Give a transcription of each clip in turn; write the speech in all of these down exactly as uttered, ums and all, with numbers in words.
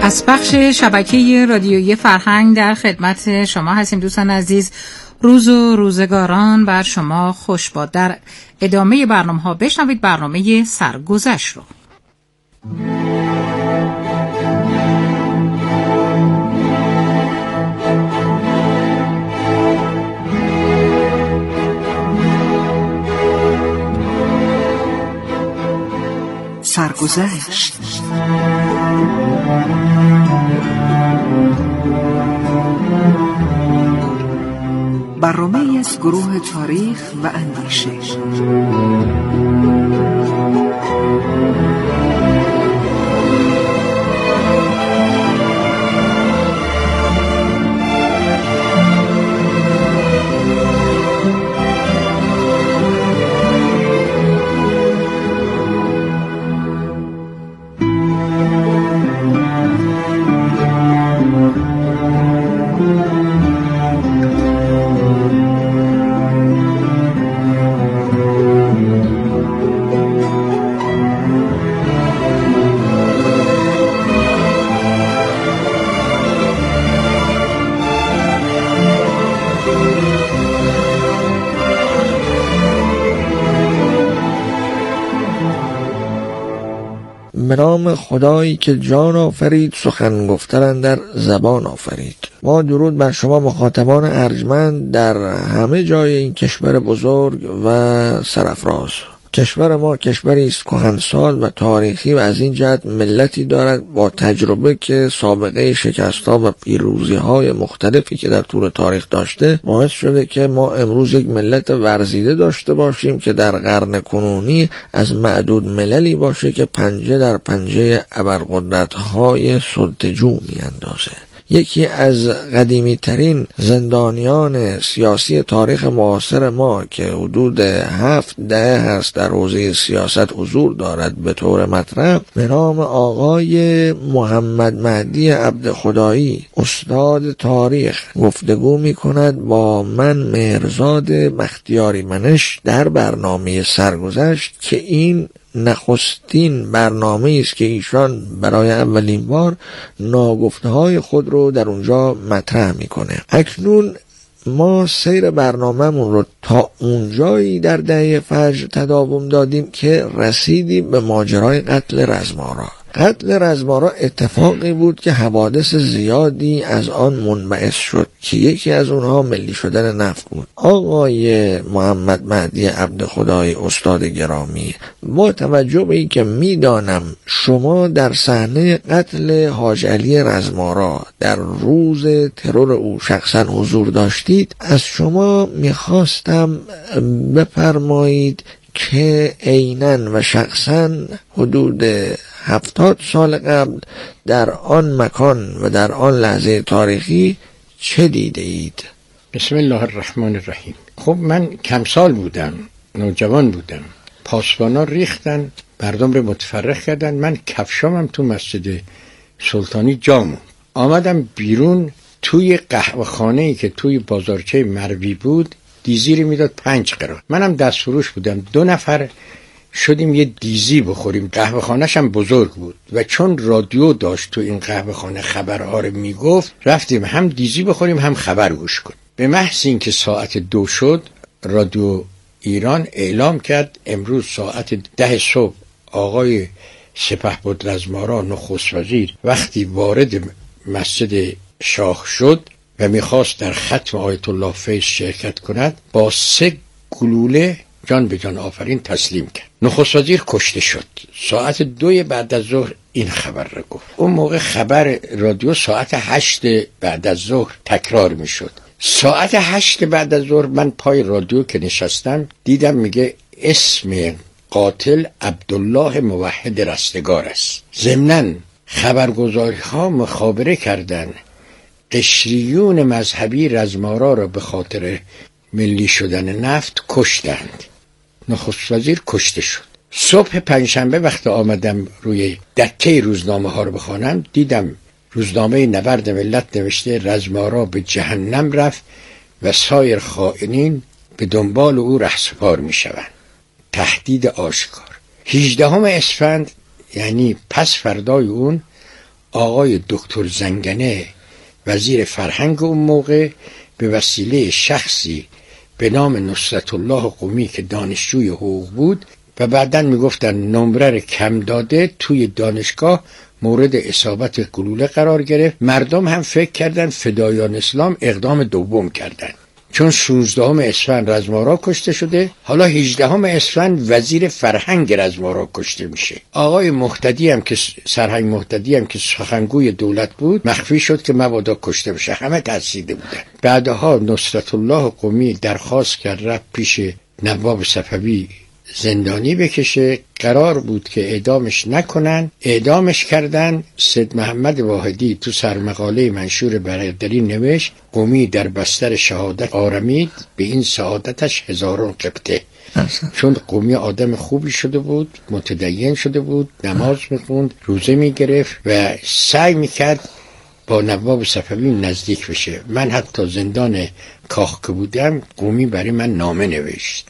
از بخش شبکه رادیویی فرهنگ در خدمت شما هستیم دوستان عزیز. روز و روزگاران بر شما خوش باد. در ادامه برنامه ها بشنوید برنامه سرگذشت رو. سرگذشت. برنامه‌ای از گروه تاریخ و اندیشه. به نام خدایی که جان آفرید، سخن گفتن در زبان آفرید. ما درود بر شما مخاطبان ارجمند در همه جای این کشور بزرگ و سرافراز. کشور ما کشوری است کهنسال و تاریخی و از این جهت ملتی دارد با تجربه که سابقه شکست‌ها و پیروزی‌های مختلفی که در طول تاریخ داشته باعث شده که ما امروز یک ملت ورزیده داشته باشیم که در قرن کنونی از معدود مللی باشه که پنجه در پنجه ابرقدرت‌های سلطه‌جو می‌اندازه. یکی از قدیمی ترین زندانیان سیاسی تاریخ معاصر ما که حدود هفت دهه هست در حوزه سیاست حضور دارد به طور مطلق، به نام آقای محمد مهدی عبدخدایی، استاد تاریخ، گفتگو می کند با من مهرزاد بختیاری منش در برنامه سرگذشت که این نخستین برنامه است که ایشان برای اولین بار ناگفته‌های خود رو در اونجا مطرح میکنه. اکنون ما سیر برنامه‌مون رو تا اونجایی در دهه فجر تداوم دادیم که رسیدیم به ماجرای قتل رزمارا. قتل رزمارا اتفاقی بود که حوادث زیادی از آن منبعث شد که یکی از اونها ملی شدن نفت بود. آقای محمد مهدی عبدخدایی استاد گرامی، با توجه به این که میدانم شما در صحنه قتل حاج علی رزمارا در روز ترور او شخصا حضور داشتید، از شما میخواستم بفرمایید که عیناً و شخصاً حدود هفتاد سال قبل در آن مکان و در آن لحظه تاریخی چه دیده اید؟ بسم الله الرحمن الرحیم. خب من کم سال بودم، نوجوان بودم، پاسبانا ریختن، مردم رو متفرق کردن، من کفشامم تو مسجد سلطانی جامون. آمدم بیرون، توی قهوه خانه‌ای که توی بازارچه مروی بود دیزی رو میداد پنج قران. منم دست فروش بودم، دو نفر شدیم یه دیزی بخوریم. قهوه خانه‌ش هم بزرگ بود و چون رادیو داشت تو این قهوه خانه خبرها رو میگفت، رفتیم هم دیزی بخوریم هم خبر گوش کنیم. به محض اینکه ساعت دو شد، رادیو ایران اعلام کرد امروز ساعت ده صبح آقای سپهبد رزمارا نخست وزیر وقتی وارد مسجد شاه شد و میخواست در ختم آیت الله فیض شرکت کند، با سه گلوله جان به جان آفرین تسلیم کرد. نخست وزیر کشته شد. ساعت دوی بعد از ظهر این خبر را گفت. اون موقع خبر رادیو ساعت هشت بعد از ظهر تکرار می شد. ساعت هشت بعد از ظهر من پای رادیو که نشستم دیدم میگه اسم قاتل عبدالله موحد رستگار است. ضمناً خبرگزاری ها مخابره کردن قشریون مذهبی رزمارا را به خاطر ملی شدن نفت کشتند. نخست وزیر کشته شد. صبح پنجشنبه وقت آمدم روی دکه روزنامه ها رو بخوانم، دیدم روزنامه نبرد ملت نوشته رزمارا به جهنم رفت و سایر خائنین به دنبال او رهسپار می شوند. تهدید آشکار. هجدهم اسفند یعنی پس فردای اون، آقای دکتر زنگنه وزیر فرهنگ اون موقع به وسیله شخصی به نام نصرت الله قمی که دانشجوی حقوق بود و بعداً میگفتن نمره کم داده، توی دانشگاه مورد اصابت گلوله قرار گرفت. مردم هم فکر کردن فدایان اسلام اقدام دوم کردن، چون شانزدهم اسفند رزمارا کشته شده، حالا هجدهم اسفند وزیر فرهنگ رزمارا کشته میشه. آقای مهتدی هم که سرهنگ مهتدی هم که سخنگوی دولت بود مخفی شد که مبادا کشته بشه، همه ترسیده بودن. بعدها نصرت الله قمی درخواست کرد رفت پیش نواب صفوی زندانی بکشه، قرار بود که اعدامش نکنن، اعدامش کردن. سید محمد واحدی تو سرمقاله منشور برادری نوشت قمی در بستر شهادت آرمید، به این سعادتش هزاران قبطه. چون قمی آدم خوبی شده بود، متدین شده بود، نماز میخوند، روزه میگرفت و سعی میکرد با نواب صفوی نزدیک بشه. من حتی زندان کاخ که بودم قمی برای من نامه نوشت،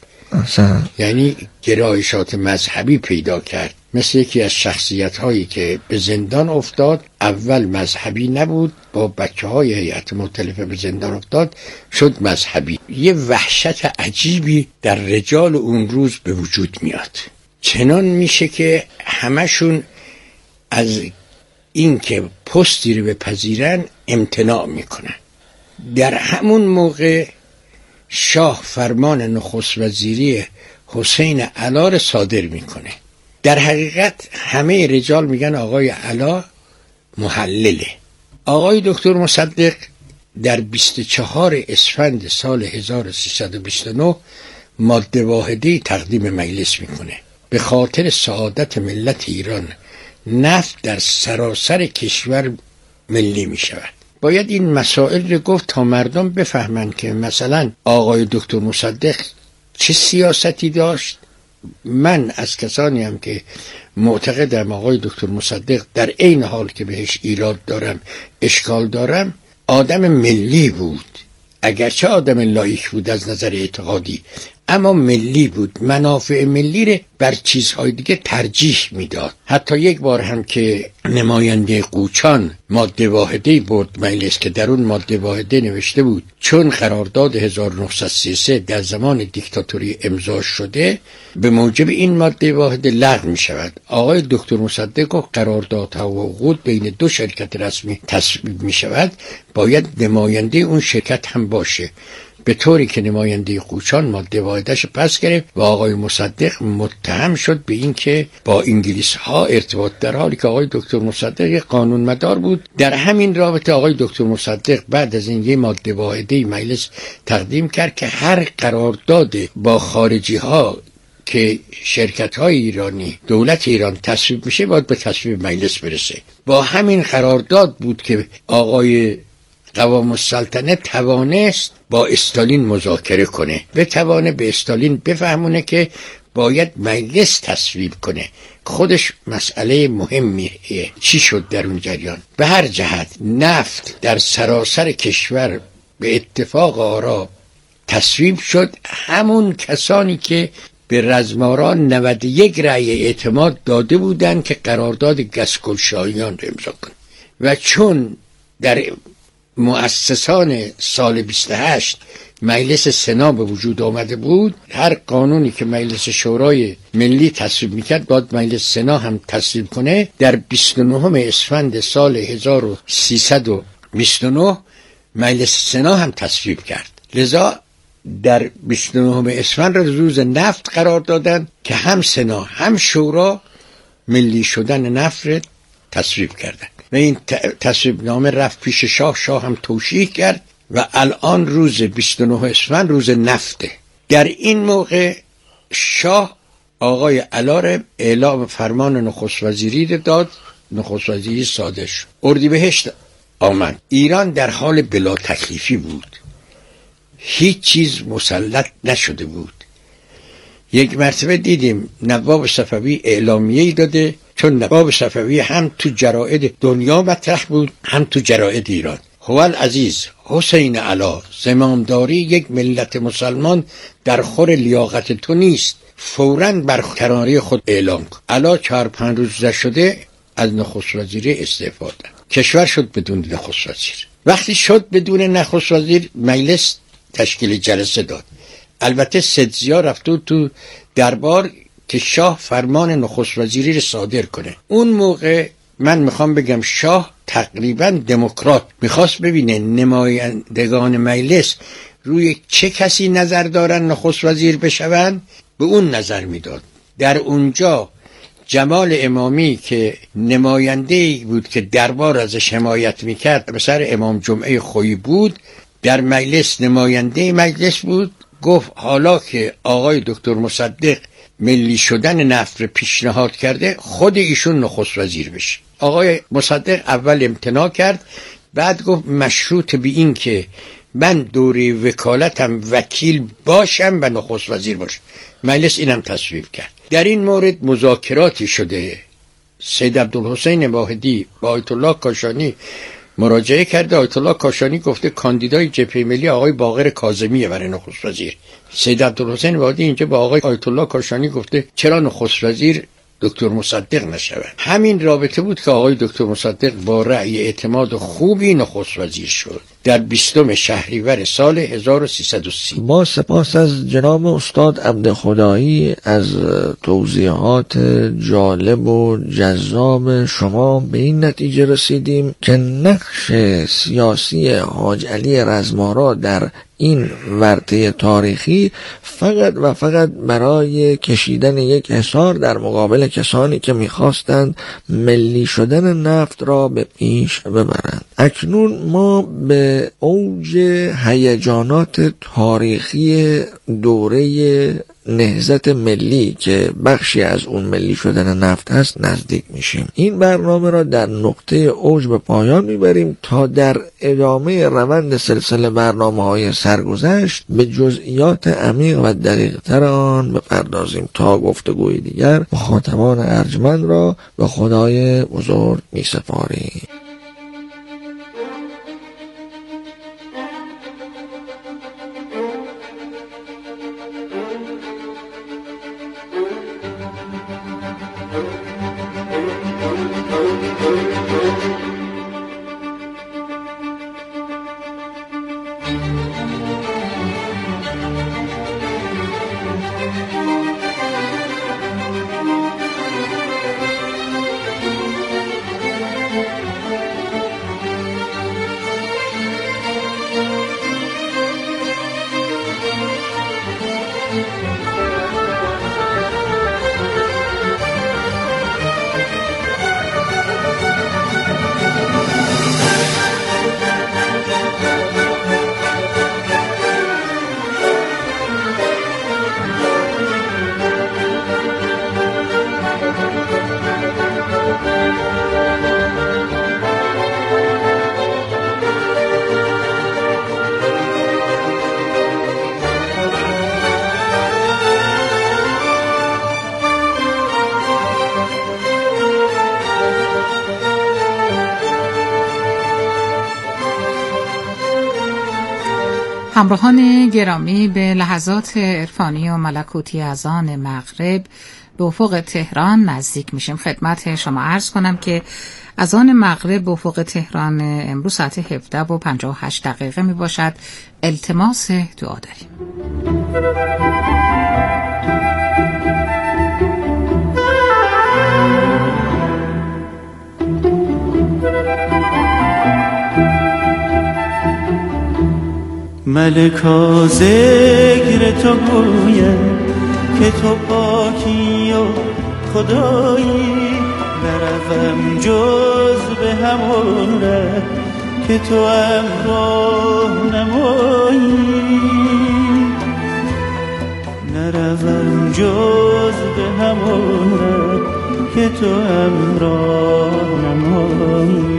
یعنی گرایشات مذهبی پیدا کرد. مثل یکی از شخصیت هایی که به زندان افتاد، اول مذهبی نبود، با بچه های هیئت مختلفه به زندان افتاد شد مذهبی. یه وحشت عجیبی در رجال اون روز به وجود میاد، چنان میشه که همشون از این که پستی رو بپذیرن امتناع میکنن. در همون موقع شاه فرمان نخست وزیری حسین علا صادر میکنه. در حقیقت همه رجال میگن آقای علا محلله. آقای دکتر مصدق در بیست و چهار اسفند سال هزار و سیصد و بیست و نه ماده واحدی تقدیم مجلس میکنه. به خاطر سعادت ملت ایران نفت در سراسر کشور ملی میشود. باید این مسائل رو گفت تا مردم بفهمند که مثلا آقای دکتر مصدق چه سیاستی داشت. من از کسانی هم که معتقدم آقای دکتر مصدق در عین حال که بهش ایراد دارم اشکال دارم، آدم ملی بود. اگرچه آدم لایق بود از نظر اعتقادی، اما ملی بود، منافع ملی رو بر چیزهای دیگه ترجیح میداد. حتی یک بار هم که نماینده قوچان ماده واحده برد مجلس که در اون ماده واحده نوشته بود چون قرارداد هزار و نهصد و سی و سه در زمان دیکتاتوری امضا شده به موجب این ماده واحده لغو می شود، آقای دکتر مصدق گفت قراردادها و عقود بین دو شرکت رسمی تصویب می شود، باید نماینده اون شرکت هم باشه. به طوری که نماینده قوچان ماده واحدش پس گرفت و آقای مصدق متهم شد به این که با انگلیس ها ارتباط، در حالی که آقای دکتر مصدق قانون مدار بود. در همین رابطه آقای دکتر مصدق بعد از این یه ماده واحده مجلس تقدیم کرد که هر قرارداد با خارجی ها که شرکت های ایرانی دولت ایران تصویب میشه باید به تصویب مجلس برسه. با همین قرارداد بود که آقای قوام السلطنه توانست با استالین مذاکره کنه، بتوانه به استالین بفهمونه که باید مجلس تصویب کنه. خودش مسئله مهمیه. چی شد در اون جریان؟ به هر جهت نفت در سراسر کشور به اتفاق آرا تصویب شد. همون کسانی که به رزماران نود و یک رأی اعتماد داده بودند که قرارداد گسکلشاهیان رو امضا کنه، و چون در مؤسسان سال بیست و هشت مجلس سنا به وجود آمده بود، هر قانونی که مجلس شورای ملی تصویب میکرد باید مجلس سنا هم تصویب کنه. در بیست و نهم اسفند سال هزار و سیصد و بیست و نه مجلس سنا هم تصویب کرد. لذا در بیست و نهم اسفند روز نفت قرار دادن که هم سنا هم شورا ملی شدن نفت را تصویب کردن و این تصویب نامه رفت پیش شاه، شاه هم توشیح کرد و الان روز بیست و نه اسفند روز نفته. در این موقع شاه آقای علا اعلام فرمان نخست وزیری داد، نخست وزیری صادر شد. اردیبهشت آمد. ایران در حال بلا تکلیفی بود، هیچ چیز مسلط نشده بود. یک مرتبه دیدیم نواب صفوی اعلامیه‌ای داده، چون نواب صفوی هم تو جراید دنیا مطرح بود هم تو جراید ایران. هوال عزیز حسین علا، زمامداری یک ملت مسلمان در خور لیاقت تو نیست، فوراً بر کناری خود اعلام کن. علا چهار پنج روز شده از نخست وزیری استعفا داد. کشور شد بدون نخست وزیر. وقتی شد بدون نخست وزیر، مجلس تشکیل جلسه داد. البته سدزیا رفت تو دربار که شاه فرمان نخست وزیری رو صادر کنه. اون موقع من میخوام بگم شاه تقریبا دموکرات میخواست ببینه نمایندگان مجلس روی چه کسی نظر دارن نخست وزیر بشون، به اون نظر میداد. در اونجا جمال امامی که نماینده بود که دربار ازش حمایت میکرد، مثلا امام جمعه خویی بود، در مجلس نماینده مجلس بود. گفت حالا که آقای دکتر مصدق ملی شدن نفت رو پیشنهاد کرده، خود ایشون نخست وزیر بشه. آقای مصدق اول امتناع کرد، بعد گفت مشروط به این که من دوره وکالتم وکیل باشم و نخست وزیر باشم. مجلس اینم تصویب کرد. در این مورد مذاکراتی شده. سید عبدالحسین واحدی با آیت الله کاشانی مراجعه کرده. آیت الله کاشانی گفته کاندیدای جبهه ملی آقای باقر کاظمیه برای نخست وزیر. سید عبدالحسین واحدی اینجا با آقای آیت الله کاشانی گفته چرا نخست وزیر دکتر مصدق نشود. همین رابطه بود که آقای دکتر مصدق با رأی اعتماد خوبی نخست وزیر شد در بیستم شهریور سال هزار و سیصد و سی. با سپاس از جناب استاد عبدخدایی از توضیحات جالب و جذاب شما، به این نتیجه رسیدیم که نقش سیاسی حاج علی رزمارا در این ورطه تاریخی فقط و فقط برای کشیدن یک حصار در مقابل کسانی که میخواستند ملی شدن نفت را به پیش ببرند. اکنون ما به اوج هیجانات تاریخی دوره نهضت ملی که بخشی از اون ملی شدن نفت هست نزدیک میشیم. این برنامه را در نقطه اوج به پایان میبریم تا در ادامه روند سلسله برنامه‌های سرگذشت به جزئیات عمیق و دقیق تر آن بپردازیم. تا گفتگوی دیگر مخاطبان ارجمند را به خدای بزرگ میسپاریم. همراهان گرامی، به لحظات عرفانی و ملکوتی از آن مغرب به افق تهران نزدیک میشیم. خدمت شما عرض کنم که از آن مغرب به افق تهران امروز ساعت هفده و پنجاه و هشت دقیقه می باشد. التماس دعا داریم. ملکا ذکر تو گویم که تو پاکی و خدایی، نروم جز به همون ره که تو هم راهنمایی، نروم جز به همون ره که تو هم راهنمایی.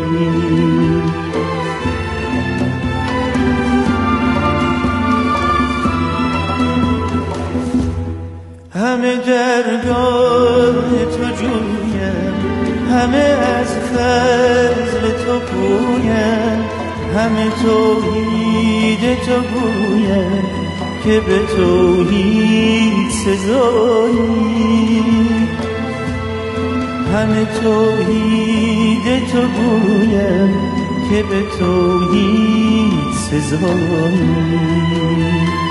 همه درگاه تو جویم، همه از فضل تو پویم، همه توحید تو گویم که به توحید سزایی، همه توحید تو گویم که به توحید سزایی.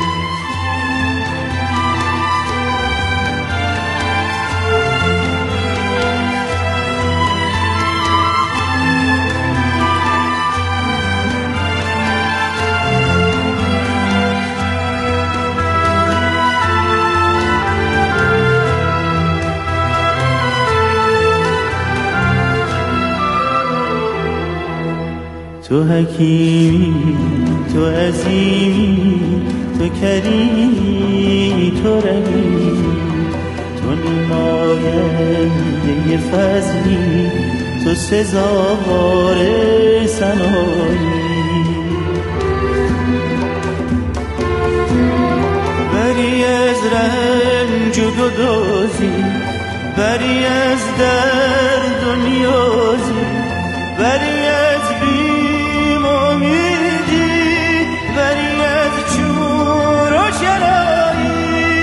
تو حکیمی، تو عظیمی، تو کریمی، تو رحیمی، تو نماینده فضلی، تو سزاوار ثنایی. بری از رنج و گدازی، بری از درد و نیازی، بری از بیم امیدی، بری از چور و چرایی.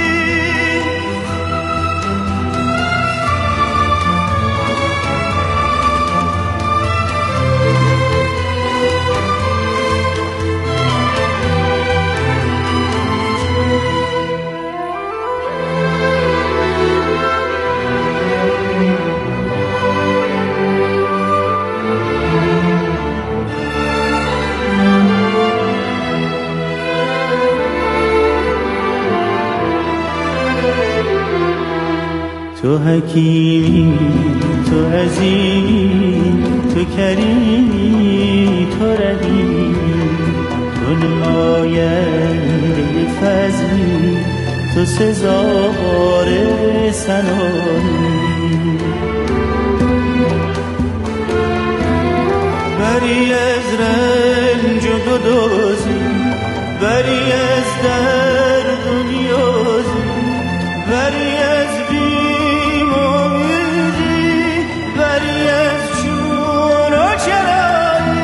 تو حکیمی، تو عظیمی، تو کریمی، تو رحیمی، تو نماینده فضلی، تو سزاوار ثنایی. بری از رنج و گدازی، بری از درد و نیازی، بری از بیم امیدی، بری از چون و چرایی.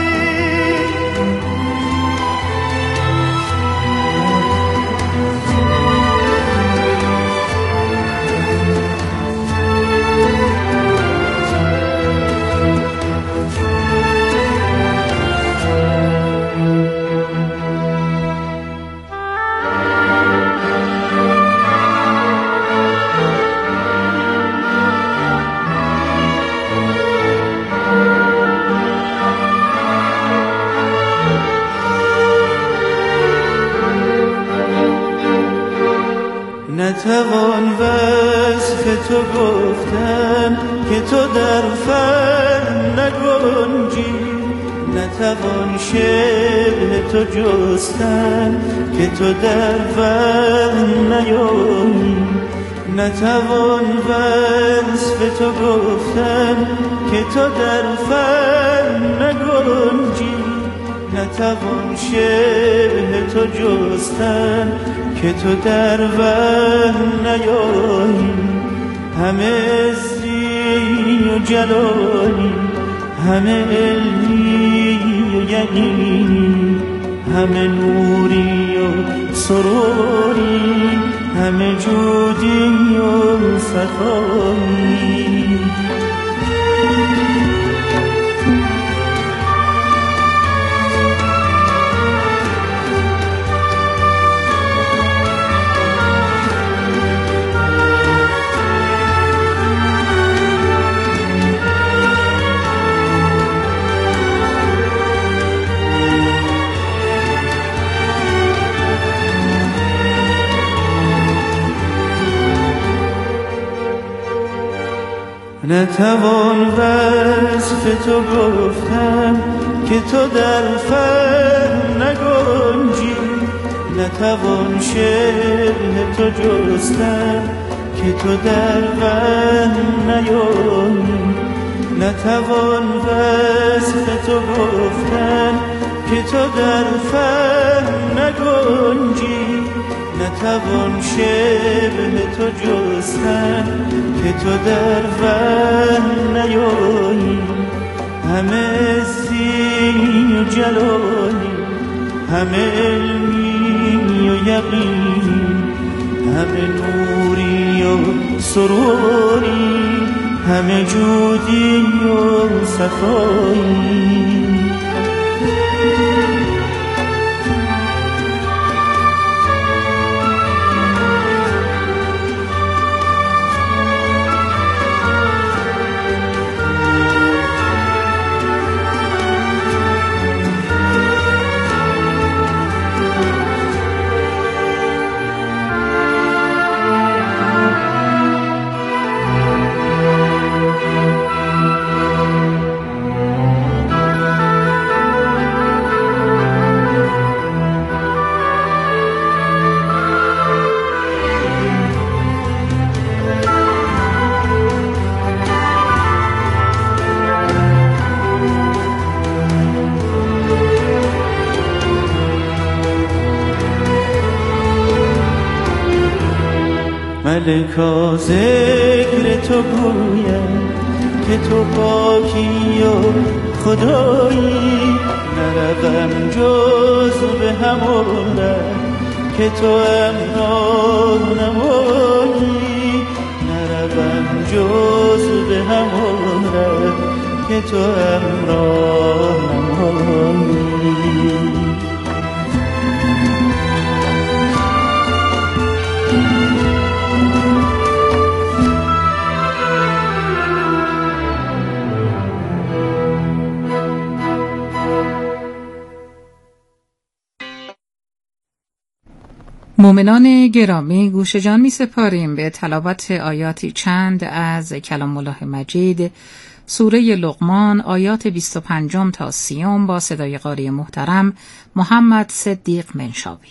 نتوان وصف تو گفتن که تو در فن نگنجی، نتوان شبه تو جستن که تو در فن نیایی. نتوان وصف تو گفتن که تو در فن نگنجی، نتوان شبه تو جستن که تو در وهم نیایی. همه عزی و جلالی، همه علمی و یقینی، همه نوری و سروری، همه جودی و سخایی. نتوان وصف تو گفتن که تو در فن نگنجی، نتوان شبه تو جستن که تو در وهم نیایی. نتوان وصف تو گفتن که تو در فن نگنجی، نتوان شبه تو جستن که تو در وهم نیایی. همه عزی و جلالی، همه علمی و یقینی، همه نوری و سروری، همه جودی و صفایی. ملکا ذکر تو گویم که تو پاکی و خدایی، نروم جز به همون ره که تو امراه نمایی، نروم جز به همون ره که تو امراه نمایی. مؤمنان گرامی، گوش جان می سپاریم به تلاوت آیاتی چند از کلام الله مجید، سوره لقمان، آیات بیست و پنج تا سی با صدای قاری محترم محمد صدیق منشاوی.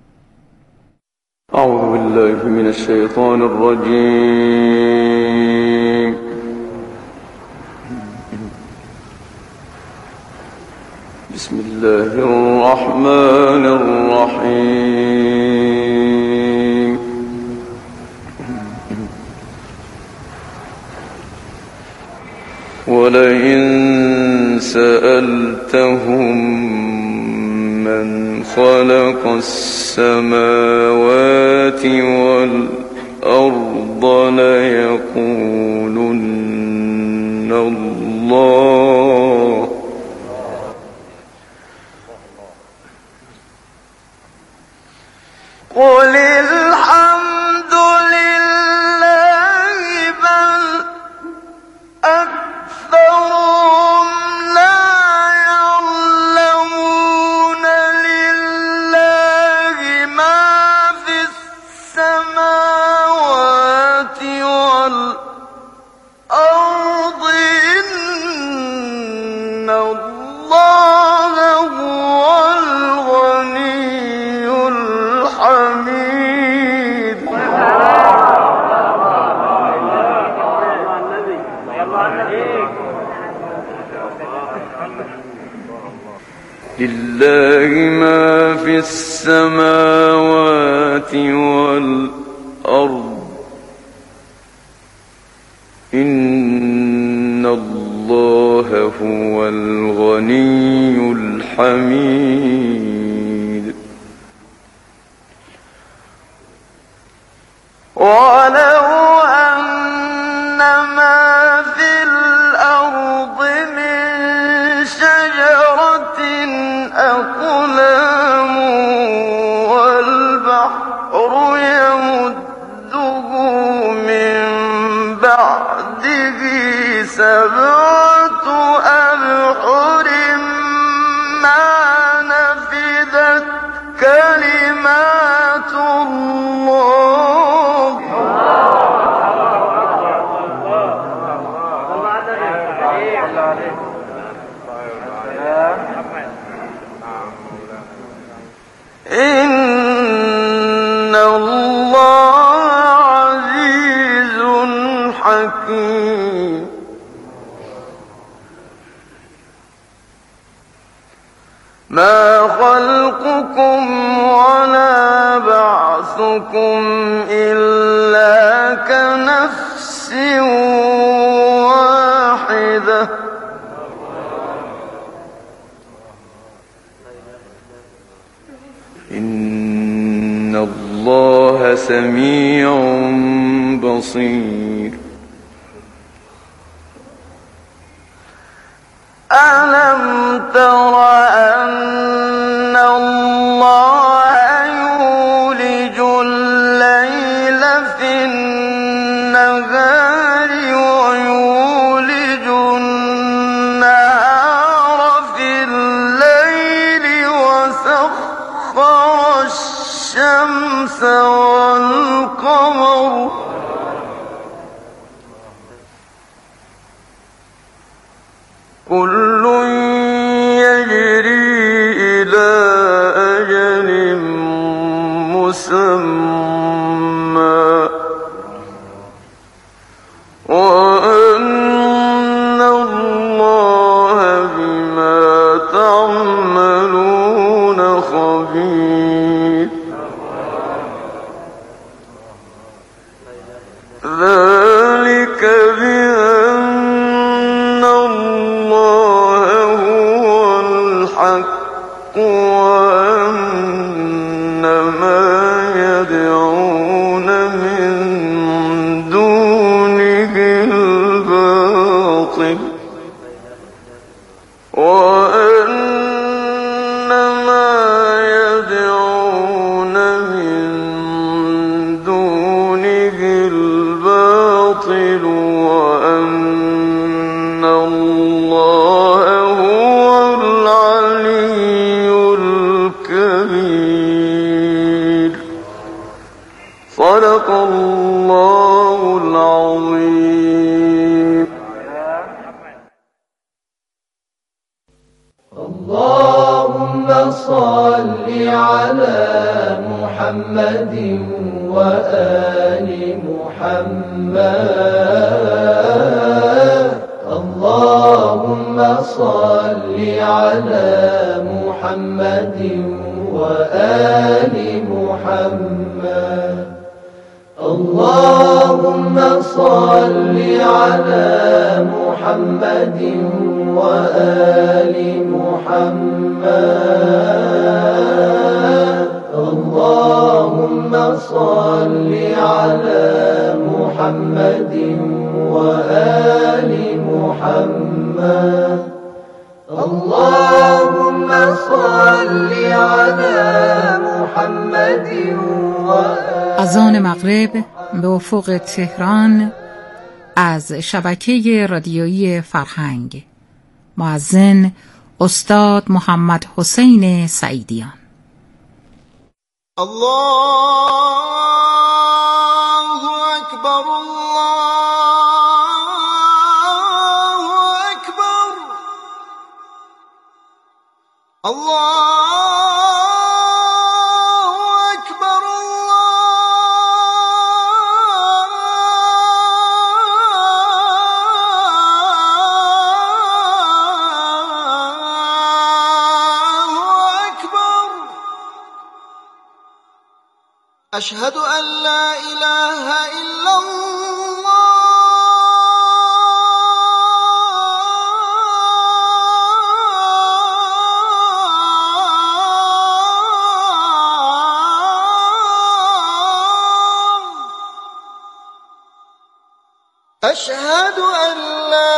اعوذ بالله من الشیطان الرجیم. بسم الله الرحمن الرحیم. ولئن سألتهم من خلق السماوات والأرض ليقولن الله. قل الحمد لله بل أكثرهم لا يعلمون. لله ما في السماوات والأرض إن الله هو الغني الحميد. لله ما في السماوات والأرض إن الله هو الغني الحميد. ولو أن ما في الأرض من شجرة أقلام والبحر يمده من بعده سبعة أبحر ما نفذت كلمات الله. إن الله عزيز حكيم. ما خلقكم ولا بعثكم إلا كنفس واحدة. إن الله سميع بصير. تر أن الله يولج الليل في النهار ويولج النهار في الليل وسخر الشمس والقمر كل يجري إلى أجل مسمى وأن الله بما تعملون خبير ذلك بأن الله هو الحق وأن ما يدعون من دونه الباطل وأن ما يدعون من دونه الباطل وأن الله هو العلي الكبير صدق الله العظيم. اللهم صل على محمد وآل محمد اللهم صل على محمد وآل محمد اللهم صل على محمد وآل محمد اللهم صل على محمد وآل محمد اللهم صل على محمد وآل. اذان مغرب به افق تهران از شبکه رادیویی فرهنگ. مؤذن استاد محمد حسین سعیدیان. الله اکبر الله اکبر الله أشهد أن لا إله إلا الله أشهد أن لا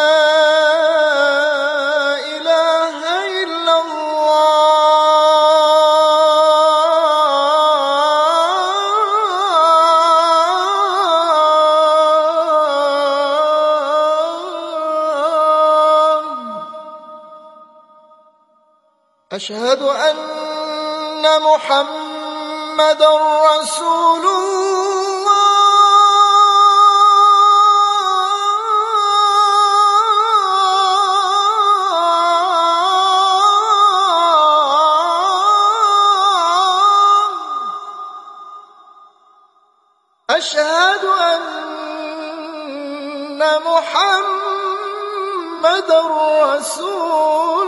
أشهد أن محمد رسول الله أشهد أن محمد رسول